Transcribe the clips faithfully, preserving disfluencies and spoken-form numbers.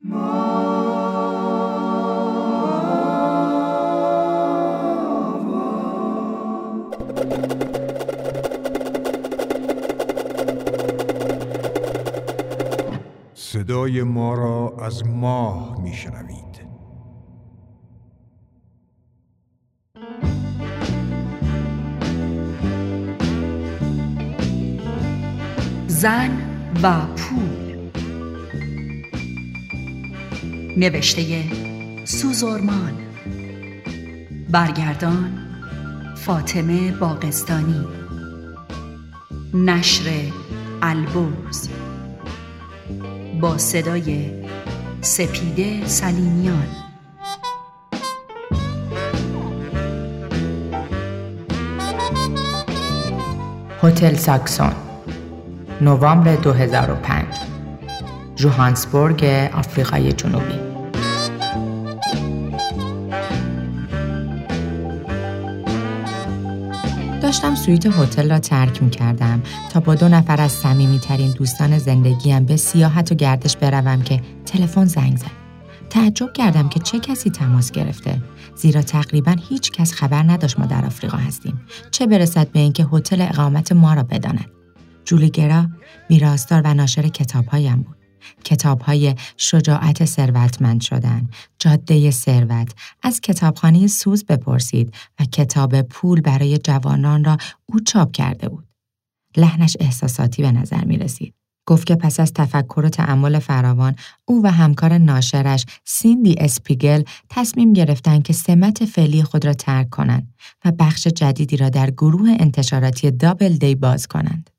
صدای ما را از ماه میشنوید. زن و پول، نوشته سوزورمان، برگردان فاطمه باغستانی، نشر البرز، با صدای سپیده سلیمیان. هتل ساکسون، نوامبر دو هزار و پنج، جوهانسبورگ، آفریقای جنوبی. داشتم سویت هتل را ترک می کردم تا با دو نفر از صمیمی‌ترین دوستان زندگیم به سیاحت و گردش بروم که تلفن زنگ زد. تعجب کردم که چه کسی تماس گرفته، زیرا تقریباً هیچ کس خبر نداشت ما در آفریقا هستیم، چه برسد به اینکه هتل اقامت ما را بداند. جولی گرا ویراستار و ناشر کتاب‌هایم بود. کتاب‌های شجاعت ثروتمند شدن، جاده ثروت، از کتابخانه سوز بپرسید و کتاب پول برای جوانان را او چاپ کرده بود. لحنش احساساتی به نظر می رسید. گفت که پس از تفکر و تأمل فراوان، او و همکار ناشرش سیندی اسپیگل تصمیم گرفتند که سمت فعلی خود را ترک کنند و بخش جدیدی را در گروه انتشاراتی دابل دی باز کنند.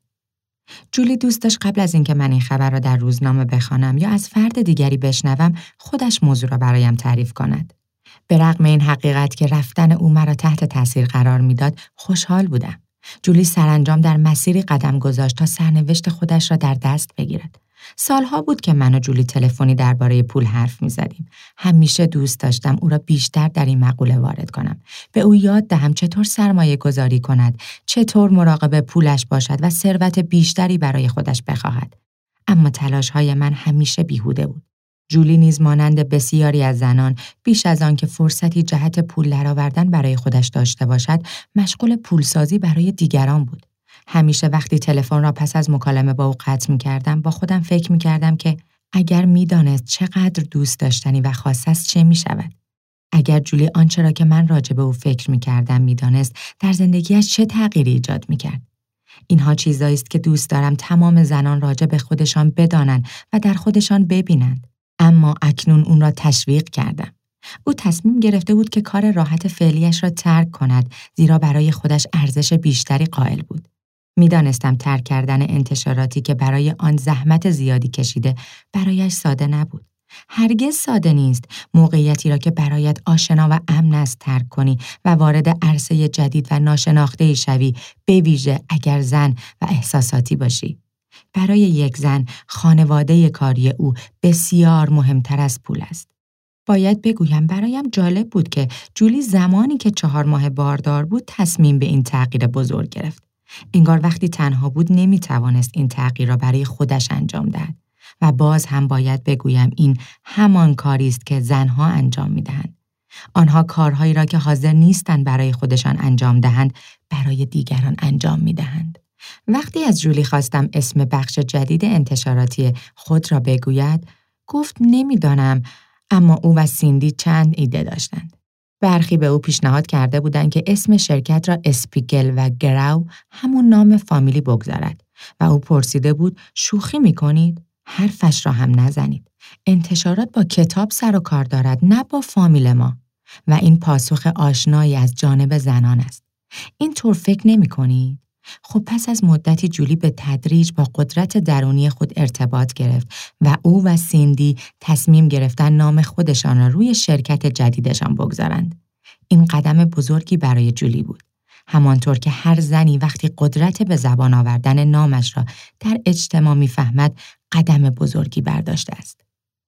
جولی دوست داشت قبل از اینکه من این خبر را در روزنامه بخوانم یا از فرد دیگری بشنوم، خودش موضوع را برایم تعریف کند. به رغم این حقیقت که رفتن او مرا تحت تاثیر قرار میداد، خوشحال بودم. جولی سرانجام در مسیری قدم گذاشت تا سرنوشت خودش را در دست بگیرد. سالها بود که من و جولی تلفنی درباره پول حرف می‌زدیم. همیشه دوست داشتم او را بیشتر در این مقوله وارد کنم. به او یاد دهم چطور سرمایه گذاری کند، چطور مراقب پولش باشد و ثروت بیشتری برای خودش بخواهد. اما تلاش‌های من همیشه بیهوده بود. جولی نیز مانند بسیاری از زنان، بیش از آن که فرصتی جهت پول درآوردن برای خودش داشته باشد، مشغول پولسازی برای دیگران بود. همیشه وقتی تلفن را پس از مکالمه با او قطع می‌کردم، با خودم فکر می‌کردم که اگر می‌دانست چقدر دوست داشتنی و خاص است چه می‌شود. اگر جولی آنچه را که من راجع به او فکر می‌کردم می‌دانست، در زندگیش چه تغییری ایجاد می‌کرد. اینها چیزایی است که دوست دارم تمام زنان راجع به خودشان بدانند و در خودشان ببینند. اما اکنون اون را تشویق کردم. او تصمیم گرفته بود که کار راحت فعلیش را ترک کند، زیرا برای خودش ارزش بیشتری قائل بود. میدانستم ترک کردن انتشاراتی که برای آن زحمت زیادی کشیده برایش ساده نبود. هرگز ساده نیست موقعیتی را که برایت آشنا و امن است ترک کنی و وارد عرصه جدید و ناشناخته‌ای شوی، به ویژه اگر زن و احساساتی باشی. برای یک زن، خانواده کاری او بسیار مهمتر از پول است. باید بگویم برایم جالب بود که جولی زمانی که چهار ماه باردار بود تصمیم به این تغییر بزرگ گرفت. انگار وقتی تنها بود نمیتوانست این تغییر را برای خودش انجام دهد. و باز هم باید بگویم این همان کاری است که زنها انجام میدهند. آنها کارهایی را که حاضر نیستند برای خودشان انجام دهند، برای دیگران انجام میدهند. وقتی از جولی خواستم اسم بخش جدید انتشاراتی خود را بگوید، گفت نمیدانم، اما او و سیندی چند ایده داشتند. برخی به او پیشنهاد کرده بودند که اسم شرکت را اسپیگل و گراو همون نام فامیلی بگذارد و او پرسیده بود شوخی میکنید؟ حرفش را هم نزنید. انتشارات با کتاب سر و کار دارد، نه با فامیل ما. و این پاسخ آشنایی از جانب زنان است. این طور فکر نمی کنید؟ خب پس از مدتی جولی به تدریج با قدرت درونی خود ارتباط گرفت و او و سیندی تصمیم گرفتن نام خودشان را روی شرکت جدیدشان بگذارند. این قدم بزرگی برای جولی بود. همانطور که هر زنی وقتی قدرت به زبان آوردن نامش را در اجتماع می‌فهمد، قدم بزرگی برداشته است.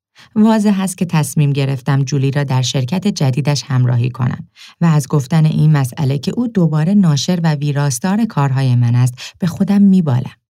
واضح است که تصمیم گرفتم جولی را در شرکت جدیدش همراهی کنم و از گفتن این مسئله که او دوباره ناشر و ویراستار کارهای من است به خودم میبالم.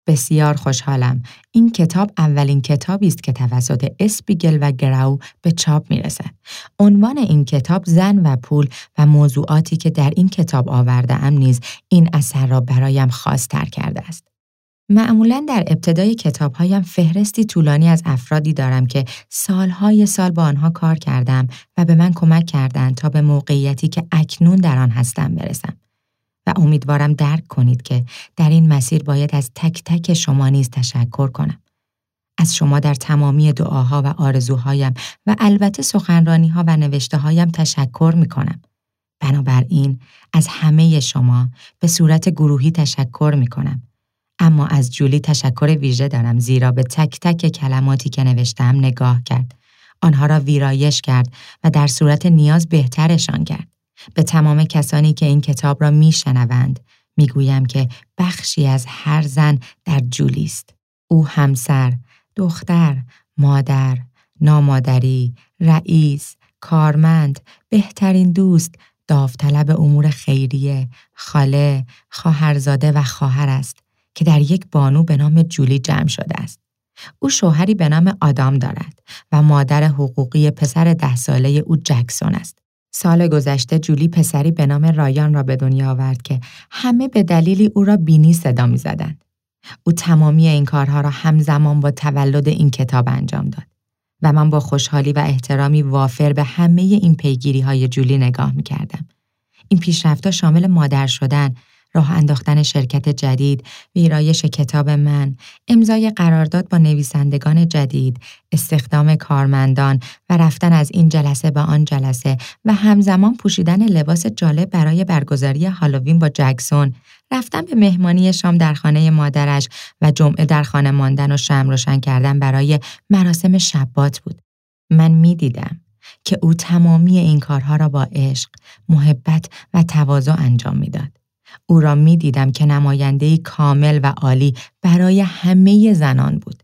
بسیار خوشحالم. این کتاب اولین کتابی است که توسط اسپیگل و گراو به چاپ میرسد. عنوان این کتاب زن و پول و موضوعاتی که در این کتاب آورده‌ام نیز این اثر را برایم خاص‌تر کرده است. معمولاً در ابتدای کتاب‌هایم فهرستی طولانی از افرادی دارم که سالهای سال با آنها کار کردم و به من کمک کردند تا به موقعیتی که اکنون در آن هستم برسم. و امیدوارم درک کنید که در این مسیر باید از تک تک شما نیز تشکر کنم. از شما در تمامی دعاها و آرزوهایم و البته سخنرانی‌ها و نوشته‌هایم تشکر می‌کنم. بنابراین از همه شما به صورت گروهی تشکر می‌کنم. اما از جولی تشکر ویژه دارم زیرا به تک تک کلماتی که نوشتم نگاه کرد. آنها را ویرایش کرد و در صورت نیاز بهترشان کرد. به تمام کسانی که این کتاب را میشنوند میگویم که بخشی از هر زن در جولی است. او همسر، دختر، مادر، نامادری، رئیس، کارمند، بهترین دوست، داوطلب امور خیریه، خاله، خواهرزاده و خواهر است که در یک بانو به نام جولی جمع شده است. او شوهری به نام آدام دارد و مادر حقوقی پسر ده ساله او جکسون است. سال گذشته جولی پسری به نام رایان را به دنیا آورد که همه به دلیلی او را بینی صدا می زدند. او تمامی این کارها را همزمان با تولد این کتاب انجام داد و من با خوشحالی و احترامی وافر به همه این پیگیری های جولی نگاه می کردم. این پیشرفت‌ها شامل مادر شدن، راه انداختن شرکت جدید، ویرایش کتاب من، امضای قرارداد با نویسندگان جدید، استخدام کارمندان و رفتن از این جلسه به آن جلسه و همزمان پوشیدن لباس جالب برای برگزاری هالووین با جکسون، رفتن به مهمانی شام در خانه مادرش و جمعه در خانه ماندن و شمع روشن کردن برای مراسم شبات بود. من می دیدم که او تمامی این کارها را با عشق، محبت و تواضع انجام می داد. او را می دیدم که نماینده‌ای کامل و عالی برای همه زنان بود.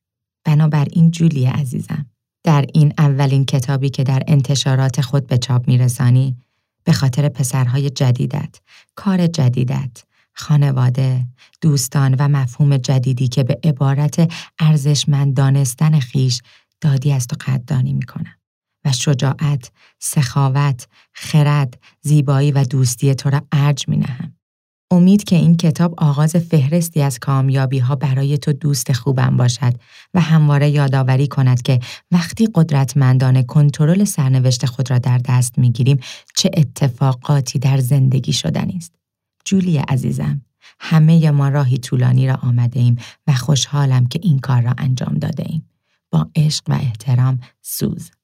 بنابراین جولی عزیزم، در این اولین کتابی که در انتشارات خود به چاپ می رسانی، به خاطر پسرهای جدیدت، کار جدیدت، خانواده، دوستان و مفهوم جدیدی که به عبارت ارزشمند دانستن خیش دادی از تو قدردانی می کنم و شجاعت، سخاوت، خرد، زیبایی و دوستی تو را ارج می نهم. امید که این کتاب آغاز فهرستی از کامیابی ها برای تو دوست خوبم باشد و همواره یادآوری کند که وقتی قدرتمندانه کنترل سرنوشت خود را در دست می گیریم چه اتفاقاتی در زندگی شدنی است. جولی عزیزم، همه ما راهی طولانی را آمده ایم و خوشحالم که این کار را انجام داده ایم. با عشق و احترام، سوز.